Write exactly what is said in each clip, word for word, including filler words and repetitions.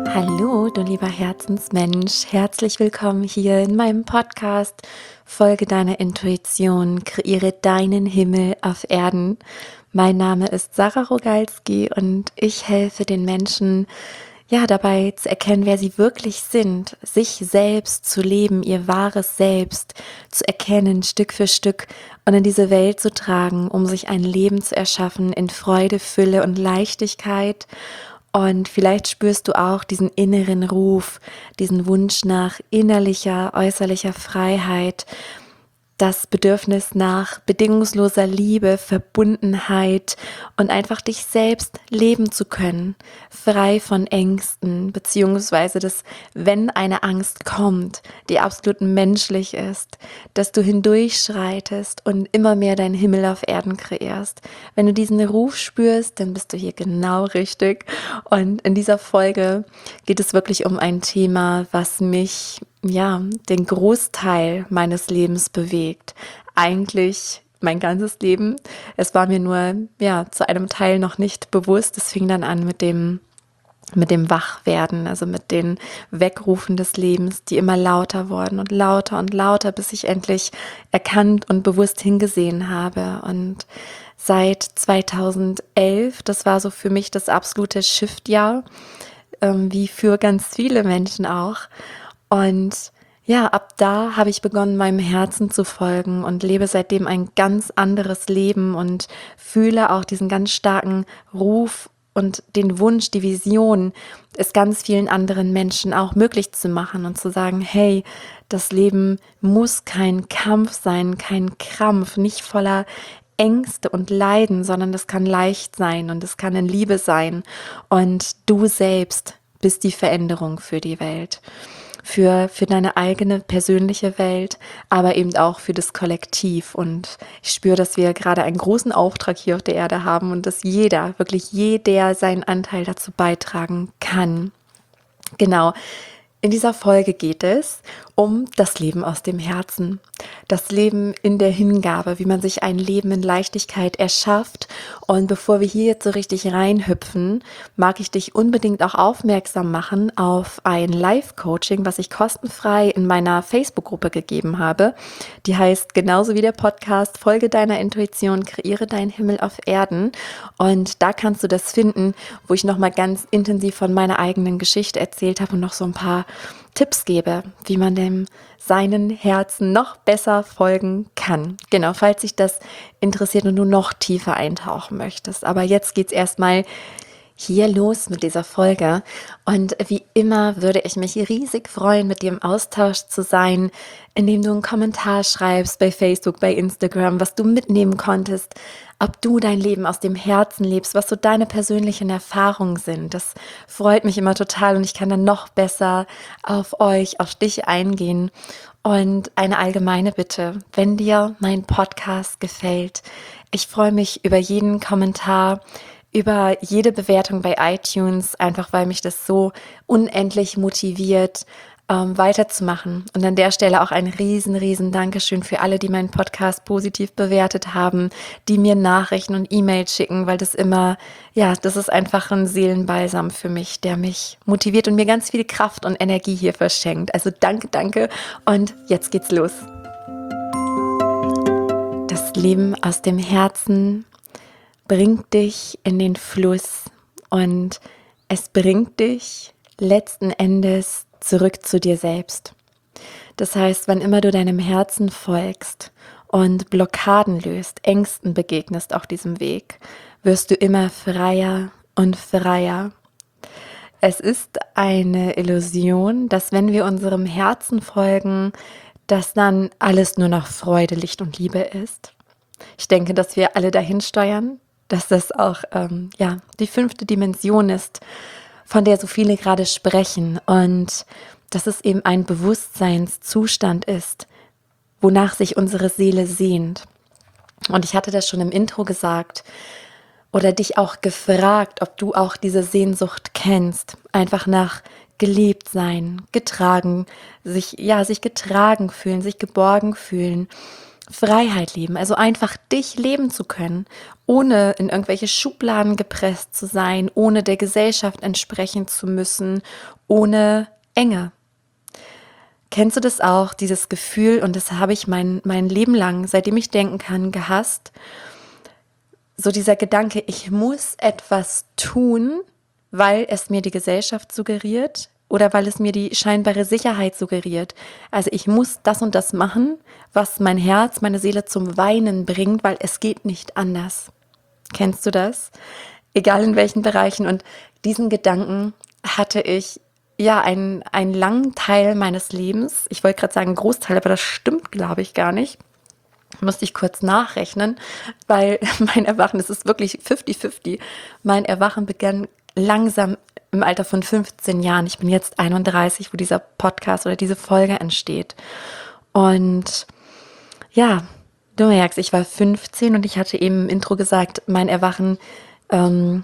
Hallo, du lieber Herzensmensch, herzlich willkommen hier in meinem Podcast. Folge deiner Intuition, kreiere deinen Himmel auf Erden. Mein Name ist Sarah Rogalski und ich helfe den Menschen, ja, dabei zu erkennen, wer sie wirklich sind, sich selbst zu leben, ihr wahres Selbst zu erkennen, Stück für Stück und in diese Welt zu tragen, um sich ein Leben zu erschaffen in Freude, Fülle und Leichtigkeit. Und vielleicht spürst du auch diesen inneren Ruf, diesen Wunsch nach innerlicher, äußerlicher Freiheit, das Bedürfnis nach bedingungsloser Liebe, Verbundenheit und einfach dich selbst leben zu können, frei von Ängsten, beziehungsweise dass, wenn eine Angst kommt, die absolut menschlich ist, dass du hindurchschreitest und immer mehr deinen Himmel auf Erden kreierst. Wenn du diesen Ruf spürst, dann bist du hier genau richtig. Und in dieser Folge geht es wirklich um ein Thema, was mich ja, den Großteil meines Lebens bewegt. Eigentlich mein ganzes Leben. Es war mir nur, ja, zu einem Teil noch nicht bewusst. Es fing dann an mit dem, mit dem Wachwerden, also mit den Wegrufen des Lebens, die immer lauter wurden und lauter und lauter, bis ich endlich erkannt und bewusst hingesehen habe. Und seit zweitausendelf, das war so für mich das absolute Shift-Jahr, ähm, wie für ganz viele Menschen auch. Und ja, ab da habe ich begonnen, meinem Herzen zu folgen und lebe seitdem ein ganz anderes Leben und fühle auch diesen ganz starken Ruf und den Wunsch, die Vision, es ganz vielen anderen Menschen auch möglich zu machen und zu sagen, hey, das Leben muss kein Kampf sein, kein Krampf, nicht voller Ängste und Leiden, sondern es kann leicht sein und es kann in Liebe sein. Und du selbst bist die Veränderung für die Welt. Für, für deine eigene persönliche Welt, aber eben auch für das Kollektiv. Und ich spüre, dass wir gerade einen großen Auftrag hier auf der Erde haben und dass jeder, wirklich jeder seinen Anteil dazu beitragen kann. Genau. In dieser Folge geht es um das Leben aus dem Herzen, das Leben in der Hingabe, wie man sich ein Leben in Leichtigkeit erschafft. Und bevor wir hier jetzt so richtig reinhüpfen, mag ich dich unbedingt auch aufmerksam machen auf ein Live-Coaching, was ich kostenfrei in meiner Facebook-Gruppe gegeben habe. Die heißt genauso wie der Podcast, Folge deiner Intuition, kreiere deinen Himmel auf Erden. Und da kannst du das finden, wo ich nochmal ganz intensiv von meiner eigenen Geschichte erzählt habe und noch so ein paar Tipps gebe, wie man dem seinen Herzen noch besser folgen kann. Genau, falls dich das interessiert und du noch tiefer eintauchen möchtest. Aber jetzt geht's erstmal hier los mit dieser Folge. Und wie immer würde ich mich riesig freuen, mit dir im Austausch zu sein, indem du einen Kommentar schreibst bei Facebook, bei Instagram, was du mitnehmen konntest, ob du dein Leben aus dem Herzen lebst, was so deine persönlichen Erfahrungen sind. Das freut mich immer total und ich kann dann noch besser auf euch, auf dich eingehen. Und eine allgemeine Bitte, wenn dir mein Podcast gefällt, ich freue mich über jeden Kommentar, über jede Bewertung bei iTunes, einfach weil mich das so unendlich motiviert, ähm, weiterzumachen. Und an der Stelle auch ein riesen, riesen Dankeschön für alle, die meinen Podcast positiv bewertet haben, die mir Nachrichten und E-Mails schicken, weil das immer, ja, das ist einfach ein Seelenbalsam für mich, der mich motiviert und mir ganz viel Kraft und Energie hier verschenkt. Also danke, danke und jetzt geht's los. Das Leben aus dem Herzen bringt dich in den Fluss und es bringt dich letzten Endes zurück zu dir selbst. Das heißt, wann immer du deinem Herzen folgst und Blockaden löst, Ängsten begegnest auf diesem Weg, wirst du immer freier und freier. Es ist eine Illusion, dass wenn wir unserem Herzen folgen, dass dann alles nur noch Freude, Licht und Liebe ist. Ich denke, dass wir alle dahin steuern, dass das auch ähm, ja, die fünfte Dimension ist, von der so viele gerade sprechen und dass es eben ein Bewusstseinszustand ist, wonach sich unsere Seele sehnt. Und ich hatte das schon im Intro gesagt oder dich auch gefragt, ob du auch diese Sehnsucht kennst, einfach nach geliebt sein, getragen, sich ja, sich getragen fühlen, sich geborgen fühlen. Freiheit leben, also einfach dich leben zu können, ohne in irgendwelche Schubladen gepresst zu sein, ohne der Gesellschaft entsprechen zu müssen, ohne Enge. Kennst du das auch, dieses Gefühl, und das habe ich mein, mein Leben lang, seitdem ich denken kann, gehasst, so dieser Gedanke, ich muss etwas tun, weil es mir die Gesellschaft suggeriert oder weil es mir die scheinbare Sicherheit suggeriert. Also ich muss das und das machen, was mein Herz, meine Seele zum Weinen bringt, weil es geht nicht anders. Kennst du das? Egal in welchen Bereichen. Und diesen Gedanken hatte ich ja einen, einen langen Teil meines Lebens. Ich wollte gerade sagen Großteil, aber das stimmt, glaube ich, gar nicht. Musste ich kurz nachrechnen, weil mein Erwachen, es ist wirklich fünfzig fünfzig, mein Erwachen begann langsam im Alter von fünfzehn Jahren. Ich bin jetzt einunddreißig, wo dieser Podcast oder diese Folge entsteht. Und ja, du merkst, ich war fünfzehn und ich hatte eben im Intro gesagt, mein Erwachen ähm,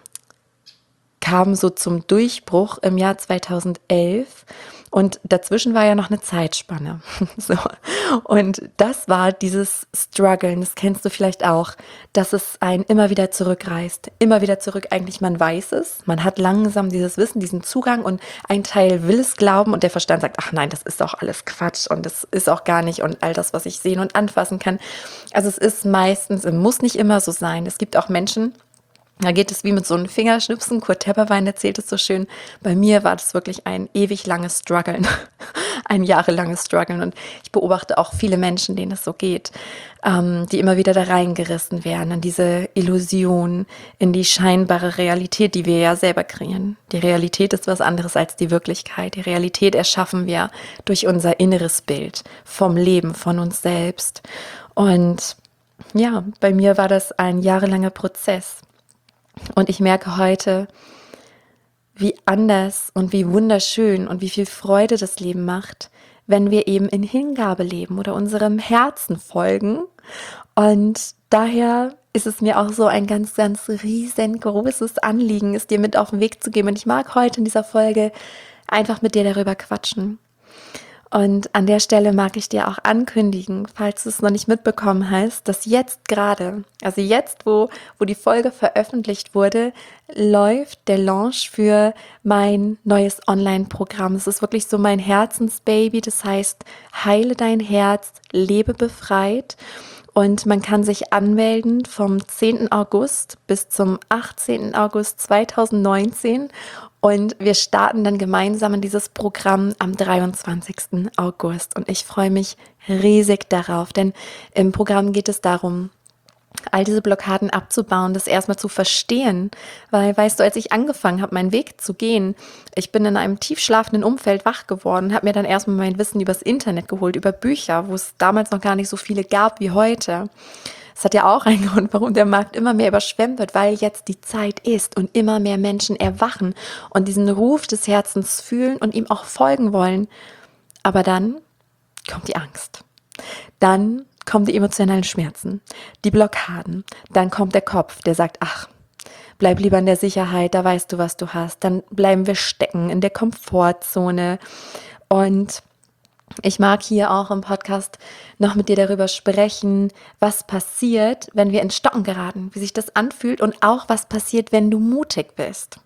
kam so zum Durchbruch im Jahr zweitausendelf. Und dazwischen war ja noch eine Zeitspanne. So. Und das war dieses Struggeln, das kennst du vielleicht auch, dass es einen immer wieder zurückreißt. Immer wieder zurück, eigentlich man weiß es, man hat langsam dieses Wissen, diesen Zugang und ein Teil will es glauben und der Verstand sagt, ach nein, das ist doch alles Quatsch und das ist auch gar nicht und all das, was ich sehen und anfassen kann. Also es ist meistens, es muss nicht immer so sein. Es gibt auch Menschen, da geht es wie mit so einem Fingerschnipsen. Kurt Tepperwein erzählt es so schön. Bei mir war das wirklich ein ewig langes Struggeln, ein jahrelanges Struggeln. Und ich beobachte auch viele Menschen, denen es so geht, ähm, die immer wieder da reingerissen werden, in diese Illusion, in die scheinbare Realität, die wir ja selber kreieren. Die Realität ist was anderes als die Wirklichkeit. Die Realität erschaffen wir durch unser inneres Bild vom Leben, von uns selbst. Und ja, bei mir war das ein jahrelanger Prozess. Und ich merke heute, wie anders und wie wunderschön und wie viel Freude das Leben macht, wenn wir eben in Hingabe leben oder unserem Herzen folgen. Und daher ist es mir auch so ein ganz, ganz riesengroßes Anliegen, es dir mit auf den Weg zu geben. Und ich mag heute in dieser Folge einfach mit dir darüber quatschen. Und an der Stelle mag ich dir auch ankündigen, falls du es noch nicht mitbekommen hast, dass jetzt gerade, also jetzt, wo, wo die Folge veröffentlicht wurde, läuft der Launch für mein neues Online-Programm. Es ist wirklich so mein Herzensbaby, das heißt, heile dein Herz, lebe befreit. Und man kann sich anmelden vom zehnten August bis zum achtzehnten August zweitausendneunzehn. Und wir starten dann gemeinsam in dieses Programm am dreiundzwanzigsten August. Und ich freue mich riesig darauf, denn im Programm geht es darum, all diese Blockaden abzubauen, das erstmal zu verstehen. Weil, weißt du, als ich angefangen habe, meinen Weg zu gehen, ich bin in einem tiefschlafenden Umfeld wach geworden, habe mir dann erstmal mein Wissen übers Internet geholt, über Bücher, wo es damals noch gar nicht so viele gab wie heute. Das hat ja auch einen Grund, warum der Markt immer mehr überschwemmt wird, weil jetzt die Zeit ist und immer mehr Menschen erwachen und diesen Ruf des Herzens fühlen und ihm auch folgen wollen. Aber dann kommt die Angst. Dann kommen die emotionalen Schmerzen, die Blockaden. Dann kommt der Kopf, der sagt, ach, bleib lieber in der Sicherheit, da weißt du, was du hast. Dann bleiben wir stecken in der Komfortzone. Und ich mag hier auch im Podcast noch mit dir darüber sprechen, was passiert, wenn wir ins Stocken geraten, wie sich das anfühlt und auch was passiert, wenn du mutig bist.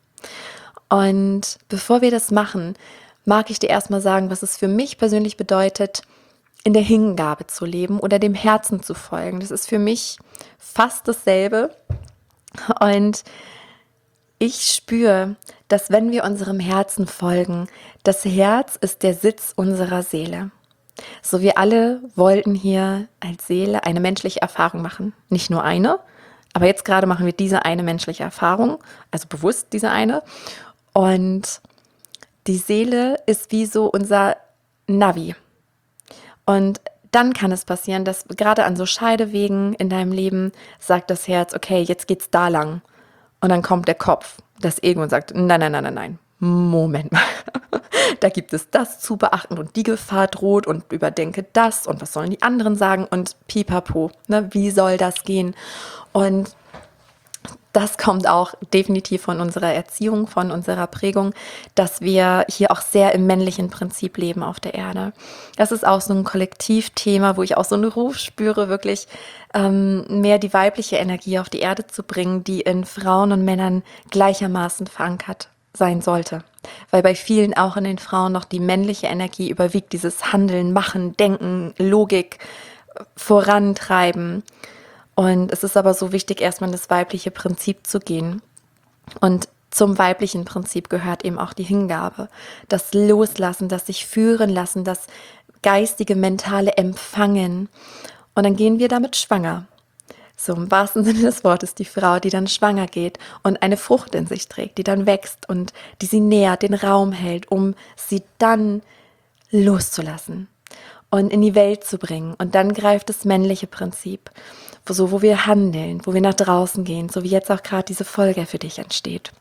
Und bevor wir das machen, mag ich dir erstmal sagen, was es für mich persönlich bedeutet, in der Hingabe zu leben oder dem Herzen zu folgen. Das ist für mich fast dasselbe. Und ich spüre, dass wenn wir unserem Herzen folgen, das Herz ist der Sitz unserer Seele. So, wir alle wollten hier als Seele eine menschliche Erfahrung machen. Nicht nur eine, aber jetzt gerade machen wir diese eine menschliche Erfahrung, also bewusst diese eine. Und die Seele ist wie so unser Navi. Und dann kann es passieren, dass gerade an so Scheidewegen in deinem Leben sagt das Herz, okay, jetzt geht's da lang. Und dann kommt der Kopf, das Ego und sagt, nein, nein, nein, nein, nein, Moment mal. Da gibt es das zu beachten und die Gefahr droht und überdenke das und was sollen die anderen sagen und pipapo, ne, wie soll das gehen? Und Das kommt auch definitiv von unserer Erziehung, von unserer Prägung, dass wir hier auch sehr im männlichen Prinzip leben auf der Erde. Das ist auch so ein Kollektivthema, wo ich auch so einen Ruf spüre, wirklich ähm, mehr die weibliche Energie auf die Erde zu bringen, die in Frauen und Männern gleichermaßen verankert sein sollte. Weil bei vielen auch in den Frauen noch die männliche Energie überwiegt, dieses Handeln, Machen, Denken, Logik, Vorantreiben. Und es ist aber so wichtig, erstmal in das weibliche Prinzip zu gehen. Und zum weiblichen Prinzip gehört eben auch die Hingabe, das Loslassen, das sich führen lassen, das geistige, mentale Empfangen. Und dann gehen wir damit schwanger. So im wahrsten Sinne des Wortes die Frau, die dann schwanger geht und eine Frucht in sich trägt, die dann wächst und die sie nährt, den Raum hält, um sie dann loszulassen und in die Welt zu bringen. Und dann greift das männliche Prinzip, wo, so, wo wir handeln, wo wir nach draußen gehen, so wie jetzt auch gerade diese Folge für dich entsteht.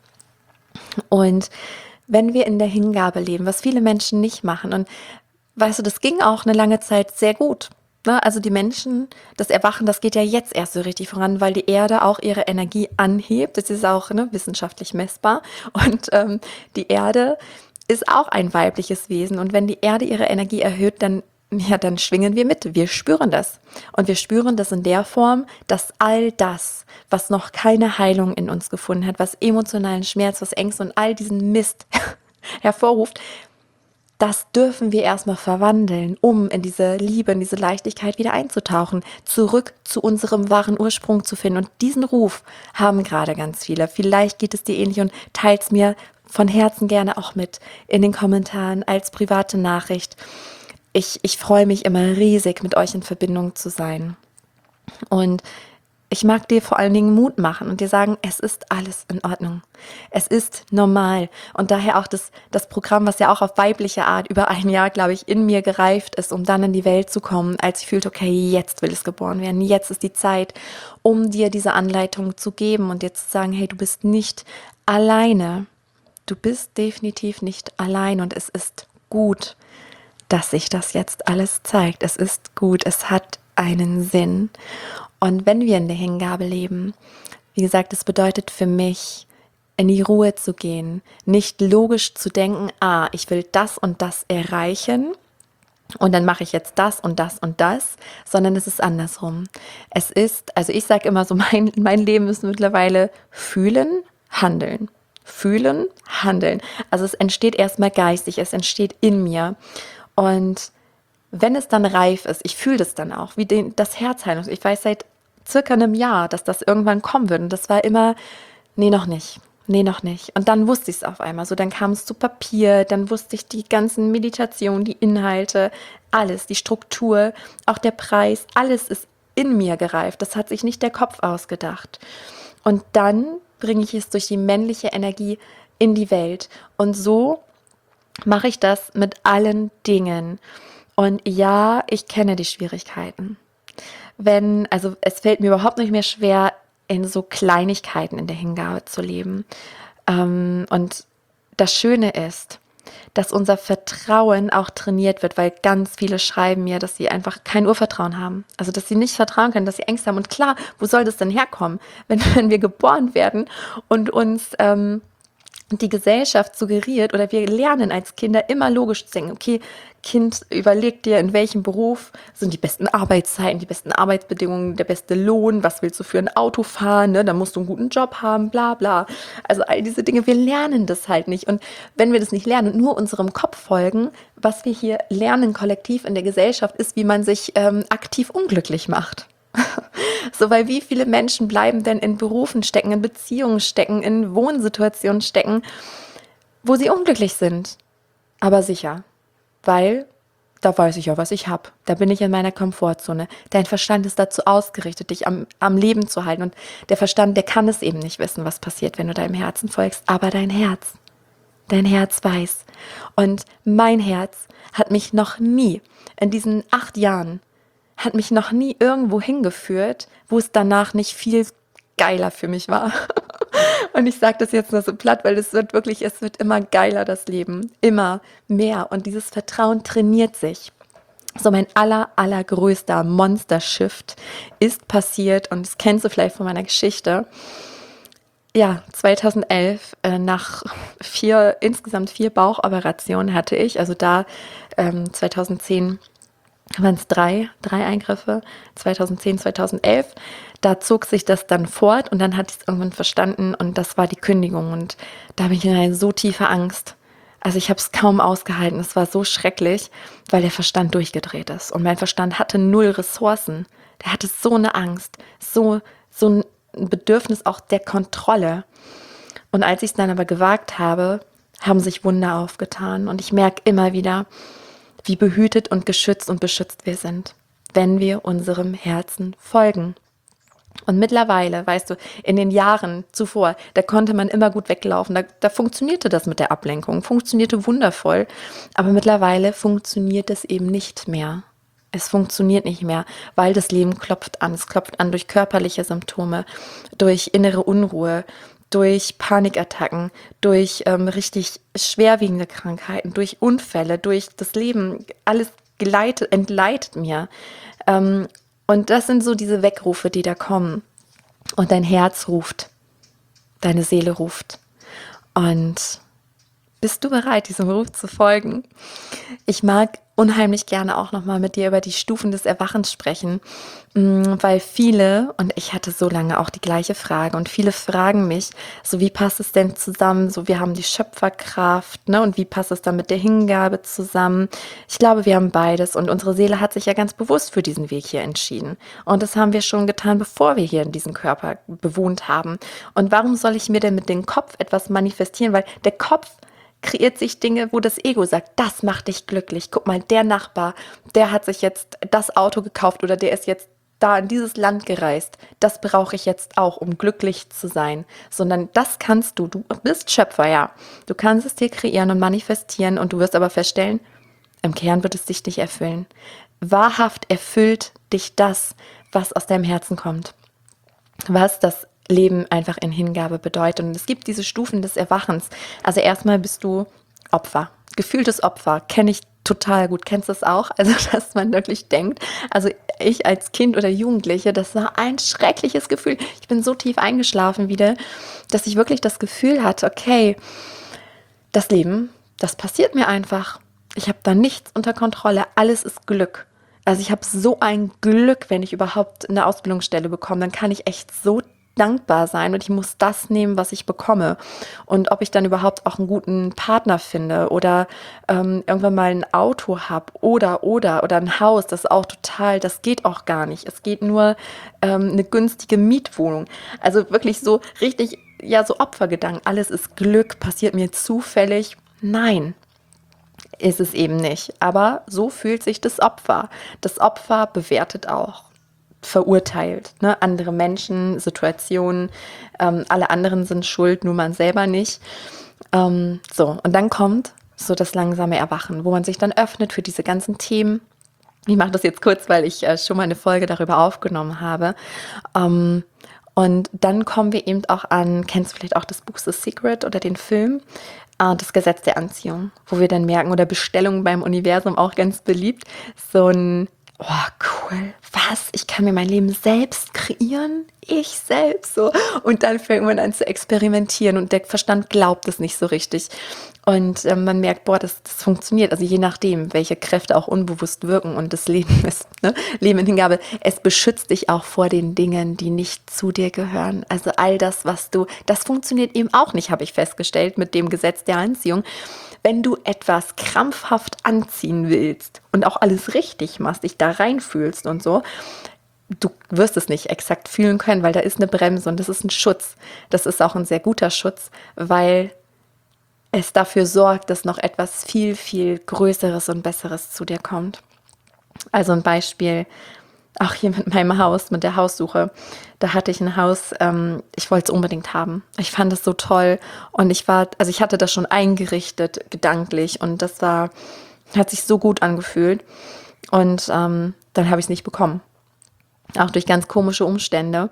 Und wenn wir in der Hingabe leben, was viele Menschen nicht machen, und weißt du, das ging auch eine lange Zeit sehr gut. Ne? Also die Menschen, das Erwachen, das geht ja jetzt erst so richtig voran, weil die Erde auch ihre Energie anhebt. Das ist auch ne, wissenschaftlich messbar. Und ähm, die Erde ist auch ein weibliches Wesen. Und wenn die Erde ihre Energie erhöht, dann ja, dann schwingen wir mit. Wir spüren das. Und wir spüren das in der Form, dass all das, was noch keine Heilung in uns gefunden hat, was emotionalen Schmerz, was Ängste und all diesen Mist hervorruft, das dürfen wir erstmal verwandeln, um in diese Liebe, in diese Leichtigkeit wieder einzutauchen, zurück zu unserem wahren Ursprung zu finden. Und diesen Ruf haben gerade ganz viele. Vielleicht geht es dir ähnlich und teil's mir von Herzen gerne auch mit in den Kommentaren als private Nachricht. Ich, ich freue mich immer riesig, mit euch in Verbindung zu sein. Und ich mag dir vor allen Dingen Mut machen und dir sagen, es ist alles in Ordnung. Es ist normal. Und daher auch das, das Programm, was ja auch auf weibliche Art über ein Jahr, glaube ich, in mir gereift ist, um dann in die Welt zu kommen, als ich fühlte, okay, jetzt will es geboren werden. Jetzt ist die Zeit, um dir diese Anleitung zu geben und dir zu sagen, hey, du bist nicht alleine. Du bist definitiv nicht allein und es ist gut, dass sich das jetzt alles zeigt. Es ist gut, es hat einen Sinn. Und wenn wir in der Hingabe leben, wie gesagt, es bedeutet für mich, in die Ruhe zu gehen, nicht logisch zu denken, ah, ich will das und das erreichen und dann mache ich jetzt das und das und das, sondern es ist andersrum. Es ist, also ich sage immer so, mein, mein Leben ist mittlerweile fühlen, handeln. Fühlen, handeln. Also es entsteht erstmal geistig, es entsteht in mir. Und wenn es dann reif ist, ich fühle das dann auch, wie den, das Herzheilung. Ich weiß seit circa einem Jahr, dass das irgendwann kommen wird. Und das war immer, nee, noch nicht. Nee, noch nicht. Und dann wusste ich es auf einmal. So, dann kam es zu Papier, dann wusste ich die ganzen Meditationen, die Inhalte, alles, die Struktur, auch der Preis, alles ist in mir gereift. Das hat sich nicht der Kopf ausgedacht. Und dann bringe ich es durch die männliche Energie in die Welt. Und so mache ich das mit allen Dingen. Und ja, ich kenne die Schwierigkeiten. Wenn, also es fällt mir überhaupt nicht mehr schwer, in so Kleinigkeiten in der Hingabe zu leben. Ähm, und das Schöne ist, dass unser Vertrauen auch trainiert wird, weil ganz viele schreiben mir, dass sie einfach kein Urvertrauen haben. Also, dass sie nicht vertrauen können, dass sie Ängste haben. Und klar, wo soll das denn herkommen, wenn, wenn wir geboren werden und uns ähm, die Gesellschaft suggeriert oder wir lernen als Kinder immer logisch zu denken, okay, Kind, überleg dir, in welchem Beruf sind die besten Arbeitszeiten, die besten Arbeitsbedingungen, der beste Lohn, was willst du für ein Auto fahren, ne? Da musst du einen guten Job haben, bla bla. Also all diese Dinge, wir lernen das halt nicht. Und wenn wir das nicht lernen und nur unserem Kopf folgen, was wir hier lernen kollektiv in der Gesellschaft, ist, wie man sich ähm, aktiv unglücklich macht. So, weil wie viele Menschen bleiben denn in Berufen stecken, in Beziehungen stecken, in Wohnsituationen stecken, wo sie unglücklich sind, aber sicher, weil da weiß ich ja, was ich habe. Da bin ich in meiner Komfortzone. Dein Verstand ist dazu ausgerichtet, dich am, am Leben zu halten. Und der Verstand, der kann es eben nicht wissen, was passiert, wenn du deinem Herzen folgst. Aber dein Herz, dein Herz weiß. Und mein Herz hat mich noch nie in diesen acht Jahren hat mich noch nie irgendwo hingeführt, wo es danach nicht viel geiler für mich war. Und ich sage das jetzt nur so platt, weil es wird wirklich, es wird immer geiler, das Leben. Immer mehr. Und dieses Vertrauen trainiert sich. So mein aller, allergrößter Monster-Shift ist passiert, und das kennst du vielleicht von meiner Geschichte. ja, zweitausendelf, äh, nach vier, insgesamt vier Bauchoperationen hatte ich, also da ähm, zweitausendzehn waren es drei, drei Eingriffe, zweitausendzehn, zweitausendelf. Da zog sich das dann fort und dann hatte ich es irgendwann verstanden und das war die Kündigung und da bin ich in eine so tiefe Angst. Also ich habe es kaum ausgehalten, es war so schrecklich, weil der Verstand durchgedreht ist und mein Verstand hatte null Ressourcen. Der hatte so eine Angst, so, so ein Bedürfnis auch der Kontrolle. Und als ich es dann aber gewagt habe, haben sich Wunder aufgetan und ich merke immer wieder, wie behütet und geschützt und beschützt wir sind, wenn wir unserem Herzen folgen. Und mittlerweile, weißt du, in den Jahren zuvor, da konnte man immer gut weglaufen, da, da funktionierte das mit der Ablenkung, funktionierte wundervoll, aber mittlerweile funktioniert es eben nicht mehr. Es funktioniert nicht mehr, weil das Leben klopft an. Es klopft an durch körperliche Symptome, durch innere Unruhe, durch Panikattacken, durch ähm, richtig schwerwiegende Krankheiten, durch Unfälle, durch das Leben. Alles geleitet, entgleitet mir. Ähm, und das sind so diese Weckrufe, die da kommen. Und dein Herz ruft, deine Seele ruft. Und bist du bereit, diesem Ruf zu folgen? Ich mag unheimlich gerne auch nochmal mit dir über die Stufen des Erwachens sprechen, weil viele, und ich hatte so lange auch die gleiche Frage, und viele fragen mich, so wie passt es denn zusammen, so wir haben die Schöpferkraft, ne, und wie passt es dann mit der Hingabe zusammen? Ich glaube, wir haben beides und unsere Seele hat sich ja ganz bewusst für diesen Weg hier entschieden und das haben wir schon getan, bevor wir hier in diesem Körper bewohnt haben. Und warum soll ich mir denn mit dem Kopf etwas manifestieren, weil der Kopf kreiert sich Dinge, wo das Ego sagt, das macht dich glücklich. Guck mal, der Nachbar, der hat sich jetzt das Auto gekauft oder der ist jetzt da in dieses Land gereist. Das brauche ich jetzt auch, um glücklich zu sein. Sondern das kannst du. Du bist Schöpfer, ja. Du kannst es dir kreieren und manifestieren und du wirst aber feststellen, im Kern wird es dich nicht erfüllen. Wahrhaft erfüllt dich das, was aus deinem Herzen kommt. Was das Leben einfach in Hingabe bedeutet. Und es gibt diese Stufen des Erwachens. Also erstmal bist du Opfer. Gefühltes Opfer. Kenne ich total gut. Kennst du das auch? Also, dass man wirklich denkt, also ich als Kind oder Jugendliche, das war ein schreckliches Gefühl. Ich bin so tief eingeschlafen wieder, dass ich wirklich das Gefühl hatte, okay, das Leben, das passiert mir einfach. Ich habe da nichts unter Kontrolle. Alles ist Glück. Also ich habe so ein Glück, wenn ich überhaupt eine Ausbildungsstelle bekomme, dann kann ich echt so dankbar sein und ich muss das nehmen, was ich bekomme. Und ob ich dann überhaupt auch einen guten Partner finde oder ähm, irgendwann mal ein Auto habe oder, oder, oder ein Haus, das ist auch total, das geht auch gar nicht. Es geht nur ähm, eine günstige Mietwohnung. Also wirklich so richtig, ja, so Opfergedanken. Alles ist Glück, passiert mir zufällig. Nein, ist es eben nicht. Aber so fühlt sich das Opfer. Das Opfer bewertet auch. Verurteilt, ne? Andere Menschen, Situationen, ähm, alle anderen sind schuld, nur man selber nicht. Ähm, so, und dann kommt so das langsame Erwachen, wo man sich dann öffnet für diese ganzen Themen. Ich mache das jetzt kurz, weil ich äh, schon mal eine Folge darüber aufgenommen habe. Ähm, und dann kommen wir eben auch an, kennst du vielleicht auch das Buch The Secret oder den Film, äh, das Gesetz der Anziehung, wo wir dann merken, oder Bestellungen beim Universum auch ganz beliebt, so ein oh, cool, was? Ich kann mir mein Leben selbst kreieren? Ich selbst so. Und dann fängt man an zu experimentieren und der Verstand glaubt es nicht so richtig. Und äh, man merkt, boah, das, das funktioniert. Also je nachdem, welche Kräfte auch unbewusst wirken und das Leben ist, ne? Leben in Hingabe, es beschützt dich auch vor den Dingen, die nicht zu dir gehören. Also all das, was du, das funktioniert eben auch nicht, habe ich festgestellt, mit dem Gesetz der Anziehung. Wenn du etwas krampfhaft anziehen willst und auch alles richtig machst, dich da reinfühlst und so, du wirst es nicht exakt fühlen können, weil da ist eine Bremse und das ist ein Schutz. Das ist auch ein sehr guter Schutz, weil es dafür sorgt, dass noch etwas viel, viel Größeres und Besseres zu dir kommt. Also ein Beispiel, auch hier mit meinem Haus, mit der Haussuche. Da hatte ich ein Haus, ähm, ich wollte es unbedingt haben. Ich fand es so toll und ich war, also ich hatte das schon eingerichtet, gedanklich und das war, hat sich so gut angefühlt und ähm, dann habe ich es nicht bekommen. Auch durch ganz komische Umstände.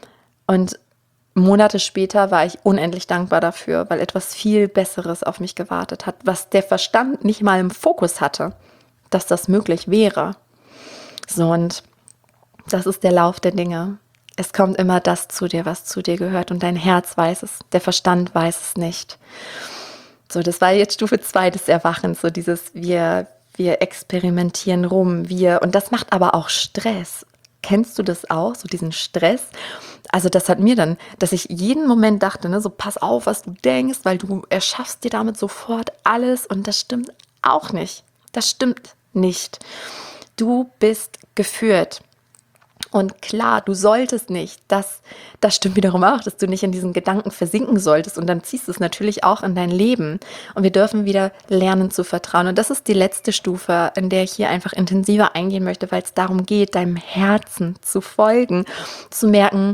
Und Monate später war ich unendlich dankbar dafür, weil etwas viel Besseres auf mich gewartet hat, was der Verstand nicht mal im Fokus hatte, dass das möglich wäre. So, und das ist der Lauf der Dinge. Es kommt immer das zu dir, was zu dir gehört und dein Herz weiß es, der Verstand weiß es nicht. So, das war jetzt Stufe zwei des Erwachens, so dieses wir, wir experimentieren rum, wir, und das macht aber auch Stress. Kennst du das auch, so diesen Stress? Also das hat mir dann, dass ich jeden Moment dachte, ne, so pass auf, was du denkst, weil du erschaffst dir damit sofort alles und das stimmt auch nicht. Das stimmt nicht. Du bist geführt. Und klar, du solltest nicht, das, das stimmt wiederum auch, dass du nicht in diesen Gedanken versinken solltest und dann ziehst du es natürlich auch in dein Leben und wir dürfen wieder lernen zu vertrauen und das ist die letzte Stufe, in der ich hier einfach intensiver eingehen möchte, weil es darum geht, deinem Herzen zu folgen, zu merken,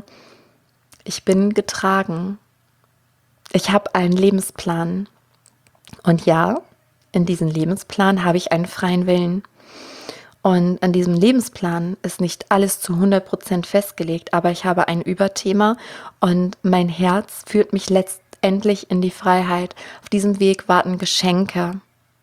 ich bin getragen, ich habe einen Lebensplan und ja, in diesem Lebensplan habe ich einen freien Willen. Und an diesem Lebensplan ist nicht alles zu hundert Prozent festgelegt, aber ich habe ein Überthema und mein Herz führt mich letztendlich in die Freiheit. Auf diesem Weg warten Geschenke.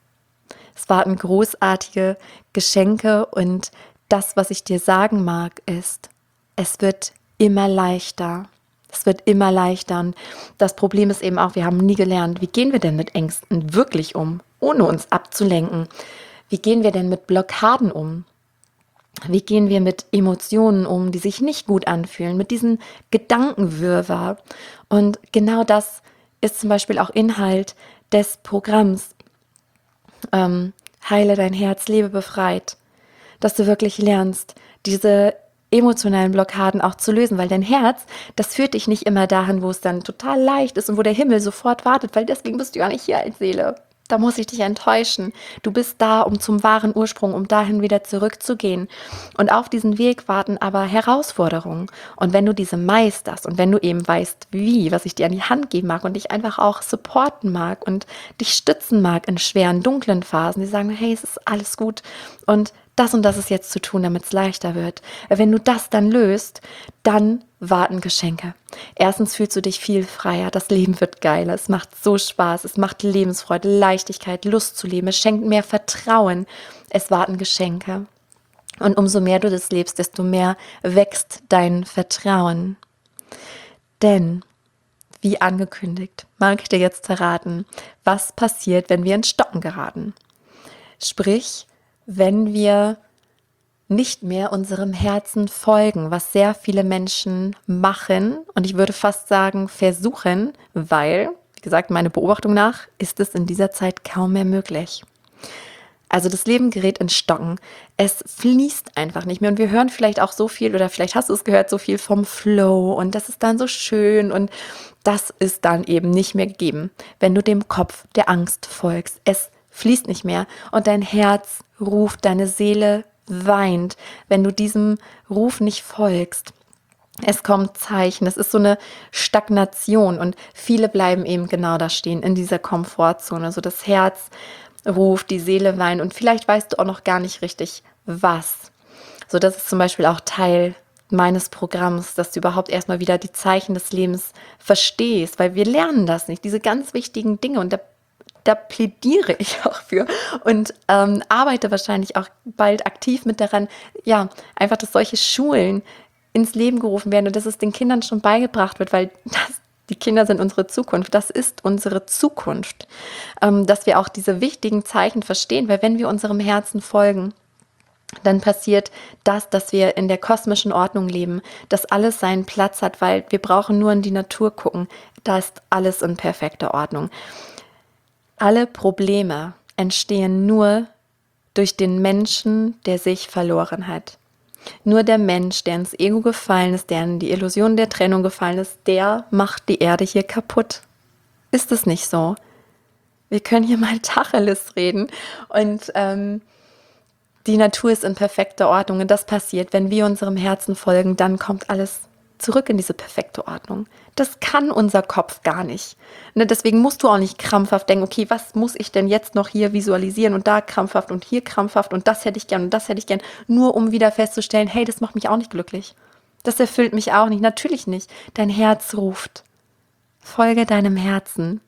Es warten großartige Geschenke und das, was ich dir sagen mag, ist, es wird immer leichter. Es wird immer leichter und das Problem ist eben auch, wir haben nie gelernt, wie gehen wir denn mit Ängsten wirklich um, ohne uns abzulenken. Wie gehen wir denn mit Blockaden um? Wie gehen wir mit Emotionen um, die sich nicht gut anfühlen, mit diesen Gedankenwirrwarr? Und genau das ist zum Beispiel auch Inhalt des Programms ähm, Heile dein Herz, lebe befreit. Dass du wirklich lernst, diese emotionalen Blockaden auch zu lösen, weil dein Herz, das führt dich nicht immer dahin, wo es dann total leicht ist und wo der Himmel sofort wartet, weil deswegen bist du ja nicht hier als Seele. Da muss ich dich enttäuschen. Du bist da, um zum wahren Ursprung, um dahin wieder zurückzugehen. Und auf diesen Weg warten aber Herausforderungen. Und wenn du diese meisterst und wenn du eben weißt, wie, was ich dir an die Hand geben mag und dich einfach auch supporten mag und dich stützen mag in schweren, dunklen Phasen, die sagen, hey, es ist alles gut und das und das ist jetzt zu tun, damit es leichter wird. Wenn du das dann löst, dann warten Geschenke. Erstens fühlst du dich viel freier, das Leben wird geiler, es macht so Spaß, es macht Lebensfreude, Leichtigkeit, Lust zu leben, es schenkt mehr Vertrauen, es warten Geschenke. Und umso mehr du das lebst, desto mehr wächst dein Vertrauen. Denn, wie angekündigt, mag ich dir jetzt verraten, was passiert, wenn wir ins Stocken geraten. Sprich, wenn wir nicht mehr unserem Herzen folgen, was sehr viele Menschen machen und ich würde fast sagen versuchen, weil, wie gesagt, meine Beobachtung nach, ist es in dieser Zeit kaum mehr möglich. Also das Leben gerät ins Stocken. Es fließt einfach nicht mehr und wir hören vielleicht auch so viel oder vielleicht hast du es gehört, so viel vom Flow und das ist dann so schön und das ist dann eben nicht mehr gegeben, wenn du dem Kopf der Angst folgst. Es fließt nicht mehr und dein Herz ruft, deine Seele weint, wenn du diesem Ruf nicht folgst. Es kommt Zeichen, es ist so eine Stagnation und viele bleiben eben genau da stehen, in dieser Komfortzone. So das Herz ruft, die Seele weint und vielleicht weißt du auch noch gar nicht richtig, was. So, das ist zum Beispiel auch Teil meines Programms, dass du überhaupt erstmal wieder die Zeichen des Lebens verstehst, weil wir lernen das nicht, diese ganz wichtigen Dinge und da Da plädiere ich auch für und ähm, arbeite wahrscheinlich auch bald aktiv mit daran, ja, einfach, dass solche Schulen ins Leben gerufen werden und dass es den Kindern schon beigebracht wird, weil das, die Kinder sind unsere Zukunft, das ist unsere Zukunft, ähm, dass wir auch diese wichtigen Zeichen verstehen, weil wenn wir unserem Herzen folgen, dann passiert das, dass wir in der kosmischen Ordnung leben, dass alles seinen Platz hat, weil wir brauchen nur in die Natur gucken, da ist alles in perfekter Ordnung. Alle Probleme entstehen nur durch den Menschen, der sich verloren hat. Nur der Mensch, der ins Ego gefallen ist, der in die Illusion der Trennung gefallen ist, der macht die Erde hier kaputt. Ist es nicht so? Wir können hier mal Tacheles reden und ähm, die Natur ist in perfekter Ordnung und das passiert, wenn wir unserem Herzen folgen, dann kommt alles zurück in diese perfekte Ordnung. Das kann unser Kopf gar nicht. Ne, deswegen musst du auch nicht krampfhaft denken, okay, was muss ich denn jetzt noch hier visualisieren und da krampfhaft und hier krampfhaft und das hätte ich gern und das hätte ich gern, nur um wieder festzustellen, hey, das macht mich auch nicht glücklich. Das erfüllt mich auch nicht. Natürlich nicht. Dein Herz ruft. Folge deinem Herzen.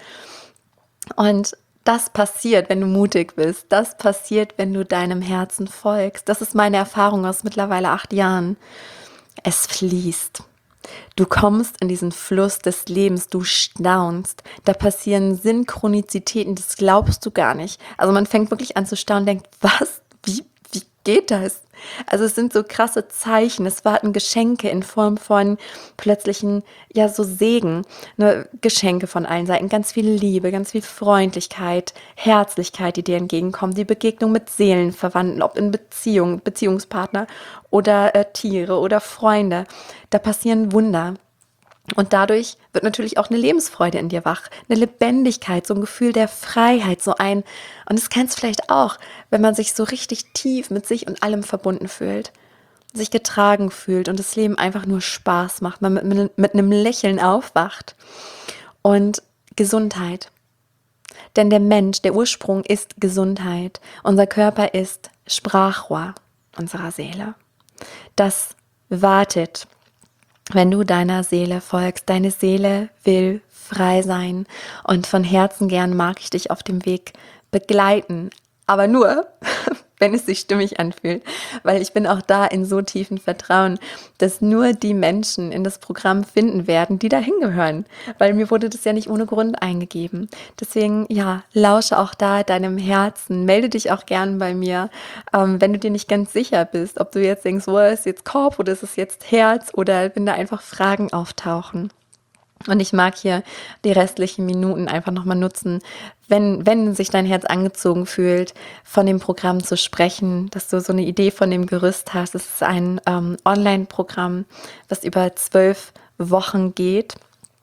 Und das passiert, wenn du mutig bist. Das passiert, wenn du deinem Herzen folgst. Das ist meine Erfahrung aus mittlerweile acht Jahren. Es fließt. Du kommst in diesen Fluss des Lebens, du staunst. Da passieren Synchronizitäten, das glaubst du gar nicht. Also man fängt wirklich an zu staunen und denkt, was? Wie, wie geht das? Also es sind so krasse Zeichen, es warten Geschenke in Form von plötzlichen, ja so Segen, ne? Geschenke von allen Seiten, ganz viel Liebe, ganz viel Freundlichkeit, Herzlichkeit, die dir entgegenkommen, die Begegnung mit Seelenverwandten, ob in Beziehung, Beziehungspartner oder äh, Tiere oder Freunde, da passieren Wunder. Und dadurch wird natürlich auch eine Lebensfreude in dir wach, eine Lebendigkeit, so ein Gefühl der Freiheit, so ein, und das kennst du vielleicht auch, wenn man sich so richtig tief mit sich und allem verbunden fühlt, sich getragen fühlt und das Leben einfach nur Spaß macht, man mit, mit, mit einem Lächeln aufwacht. Und Gesundheit. Denn der Mensch, der Ursprung ist Gesundheit. Unser Körper ist Sprachrohr unserer Seele. Das wartet, wenn du deiner Seele folgst. Deine Seele will frei sein und von Herzen gern mag ich dich auf dem Weg begleiten, aber nur, wenn es sich stimmig anfühlt, weil ich bin auch da in so tiefen Vertrauen, dass nur die Menschen in das Programm finden werden, die dahin gehören, weil mir wurde das ja nicht ohne Grund eingegeben. Deswegen, ja, lausche auch da deinem Herzen, melde dich auch gern bei mir, ähm, wenn du dir nicht ganz sicher bist, ob du jetzt denkst, wo ist jetzt Korb oder ist es jetzt Herz, oder wenn da einfach Fragen auftauchen. Und ich mag hier die restlichen Minuten einfach nochmal nutzen, wenn, wenn sich dein Herz angezogen fühlt, von dem Programm zu sprechen, dass du so eine Idee von dem Gerüst hast. Es ist ein ähm, Online-Programm, das über zwölf Wochen geht.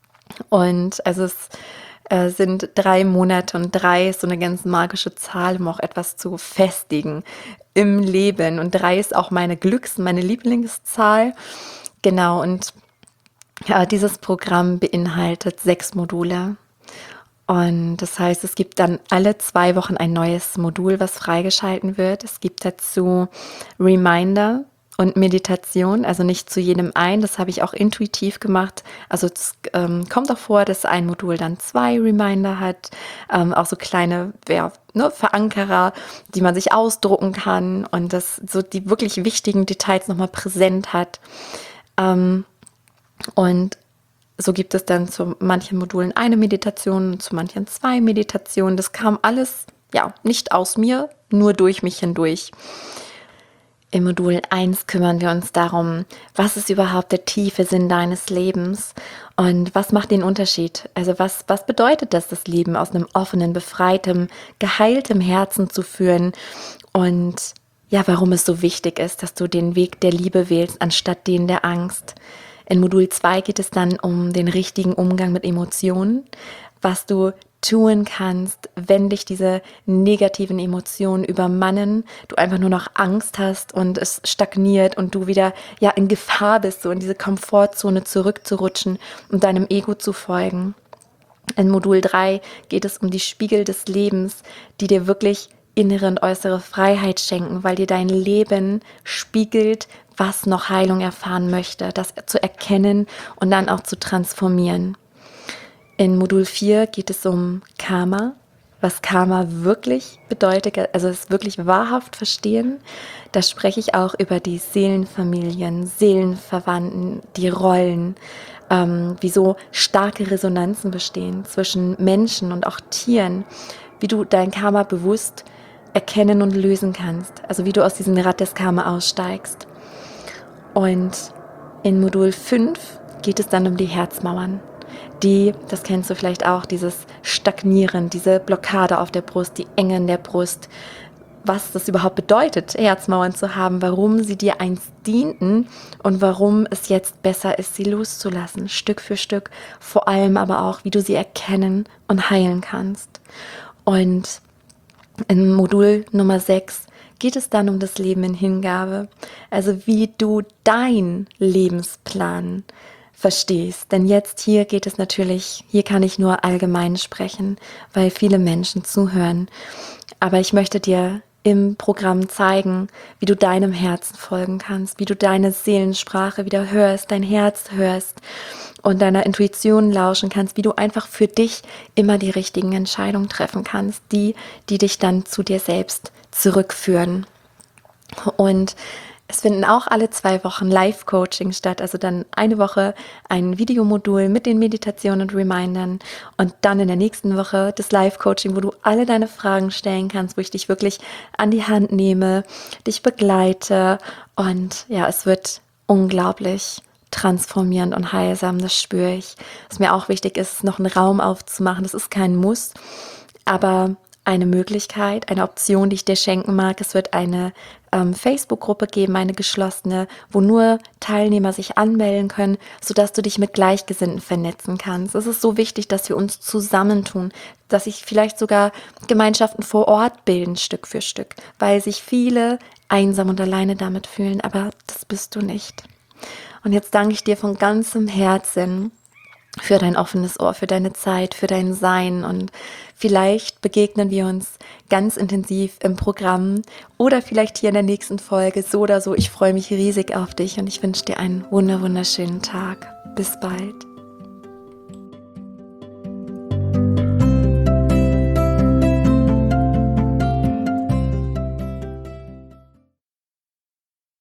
Und also es äh, sind drei Monate und drei ist so eine ganz magische Zahl, um auch etwas zu festigen im Leben. Und drei ist auch meine Glücks-, meine Lieblingszahl. Genau, und ja, dieses Programm beinhaltet sechs Module und das heißt, es gibt dann alle zwei Wochen ein neues Modul, was freigeschalten wird. Es gibt dazu Reminder und Meditation, also nicht zu jedem ein, das habe ich auch intuitiv gemacht. Also es ähm, kommt auch vor, dass ein Modul dann zwei Reminder hat, ähm, auch so kleine ja, ne, Verankerer, die man sich ausdrucken kann und das so die wirklich wichtigen Details nochmal präsent hat. Ähm, Und so gibt es dann zu manchen Modulen eine Meditation, zu manchen zwei Meditationen. Das kam alles, ja, nicht aus mir, nur durch mich hindurch. Im Modul eins kümmern wir uns darum, was ist überhaupt der tiefe Sinn deines Lebens und was macht den Unterschied? Also was, was bedeutet das, das Leben aus einem offenen, befreitem, geheiltem Herzen zu führen und ja, warum es so wichtig ist, dass du den Weg der Liebe wählst, anstatt den der Angst. In Modul zwei geht es dann um den richtigen Umgang mit Emotionen, was du tun kannst, wenn dich diese negativen Emotionen übermannen, du einfach nur noch Angst hast und es stagniert und du wieder ja in Gefahr bist, so in diese Komfortzone zurückzurutschen und deinem Ego zu folgen. In Modul drei geht es um die Spiegel des Lebens, die dir wirklich innere und äußere Freiheit schenken, weil dir dein Leben spiegelt, was noch Heilung erfahren möchte, das zu erkennen und dann auch zu transformieren. In Modul vier geht es um Karma, was Karma wirklich bedeutet, also es wirklich wahrhaft verstehen. Da spreche ich auch über die Seelenfamilien, Seelenverwandten, die Rollen, ähm, wie so starke Resonanzen bestehen zwischen Menschen und auch Tieren, wie du dein Karma bewusst erkennen und lösen kannst, also wie du aus diesem Rad des Karma aussteigst. Und in Modul fünf geht es dann um die Herzmauern, die, das kennst du vielleicht auch, dieses Stagnieren, diese Blockade auf der Brust, die Enge in der Brust, was das überhaupt bedeutet, Herzmauern zu haben, warum sie dir einst dienten und warum es jetzt besser ist, sie loszulassen, Stück für Stück, vor allem aber auch, wie du sie erkennen und heilen kannst. Und in Modul Nummer sechs geht es dann um das Leben in Hingabe, also wie du deinen Lebensplan verstehst. Denn jetzt hier geht es natürlich, hier kann ich nur allgemein sprechen, weil viele Menschen zuhören. Aber ich möchte dir im Programm zeigen, wie du deinem Herzen folgen kannst, wie du deine Seelensprache wieder hörst, dein Herz hörst und deiner Intuition lauschen kannst, wie du einfach für dich immer die richtigen Entscheidungen treffen kannst, die, die dich dann zu dir selbst zurückführen. Und Es finden auch alle zwei Wochen Live-Coachings statt, also dann eine Woche ein Videomodul mit den Meditationen und Remindern und dann in der nächsten Woche das Live-Coaching, wo du alle deine Fragen stellen kannst, wo ich dich wirklich an die Hand nehme, dich begleite und ja, es wird unglaublich transformierend und heilsam, das spüre ich. Was mir auch wichtig ist, noch einen Raum aufzumachen, das ist kein Muss, aber eine Möglichkeit, eine Option, die ich dir schenken mag. Es wird eine ähm, Facebook-Gruppe geben, eine geschlossene, wo nur Teilnehmer sich anmelden können, sodass du dich mit Gleichgesinnten vernetzen kannst. Es ist so wichtig, dass wir uns zusammentun, dass sich vielleicht sogar Gemeinschaften vor Ort bilden, Stück für Stück, weil sich viele einsam und alleine damit fühlen, aber das bist du nicht. Und jetzt danke ich dir von ganzem Herzen für dein offenes Ohr, für deine Zeit, für dein Sein und vielleicht begegnen wir uns ganz intensiv im Programm oder vielleicht hier in der nächsten Folge, so oder so. Ich freue mich riesig auf dich und ich wünsche dir einen wunder wunderschönen Tag. Bis bald.